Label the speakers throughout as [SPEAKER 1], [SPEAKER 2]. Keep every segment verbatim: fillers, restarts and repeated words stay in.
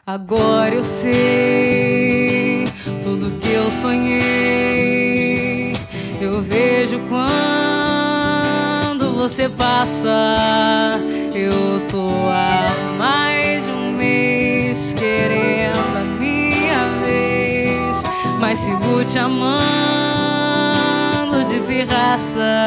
[SPEAKER 1] Agora eu sei tudo que eu sonhei. Eu vejo quando você passa. Eu tô há mais de um mês querendo a minha vez, mas sigo te amando de pirraça.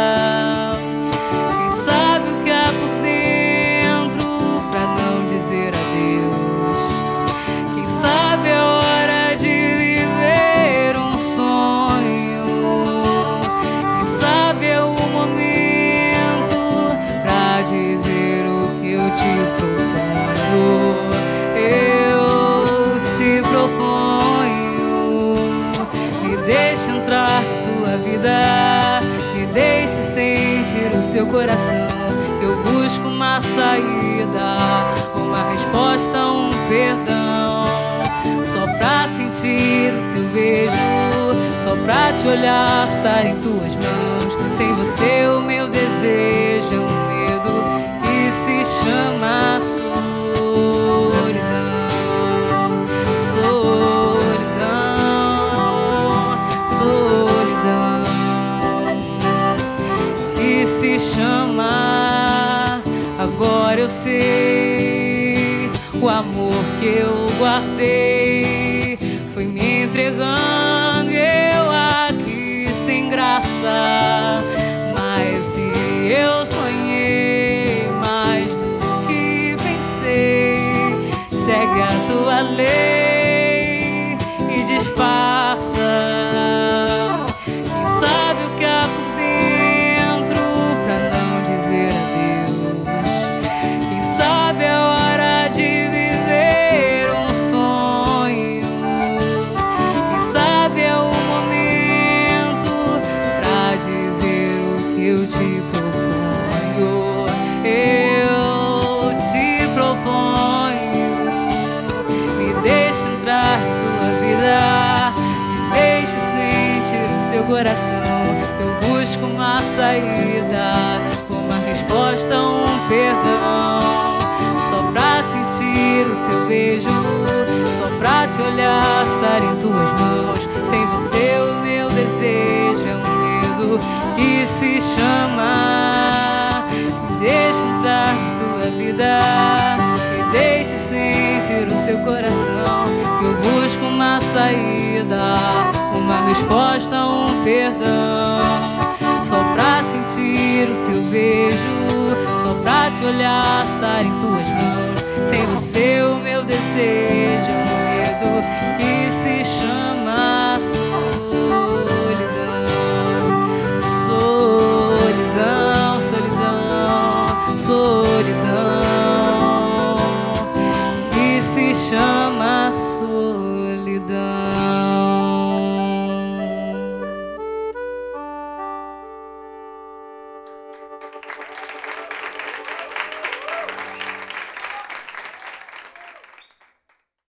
[SPEAKER 1] Quem sabe o que há por dentro pra não dizer adeus? Quem sabe é hora de viver um sonho. Quem sabe é o momento pra dizer o que eu te proponho. Eu te proponho, me deixe entrar na tua vida, me deixe sentir o seu coração. Eu busco uma saída, uma resposta, um perdão. Só pra sentir o teu beijo, só pra te olhar, estar em tuas mãos. Sem você o meu desejo é um medo que se chama solidão. Solidão, solidão, que se chama. Agora eu sei, o amor que eu guardei foi me entregando e eu aqui sem graça. Mas se eu sonhei mais do que pensei, segue a tua lei e disfarça. Quem sabe o que há por dentro pra não dizer adeus? Quem sabe é hora de viver um sonho. Quem sabe é o momento pra dizer o que eu te proponho. Eu te proponho, me deixe entrar em tua vida, me deixe sentir o seu coração. Eu busco uma saída, uma resposta, um perdão. Só pra sentir o teu beijo, só pra te olhar, estar em tuas mãos. Sem você o meu desejo é um medo que se chama. Me deixe entrar na tua vida, me deixe sentir o seu coração. Que eu busco uma saída, uma resposta, um perdão. Só pra sentir o teu beijo, só pra te olhar, estar em tuas mãos. Sem você o meu desejo é um medo que se chama solidão. Solidão, solidão, solidão, que se chama solidão.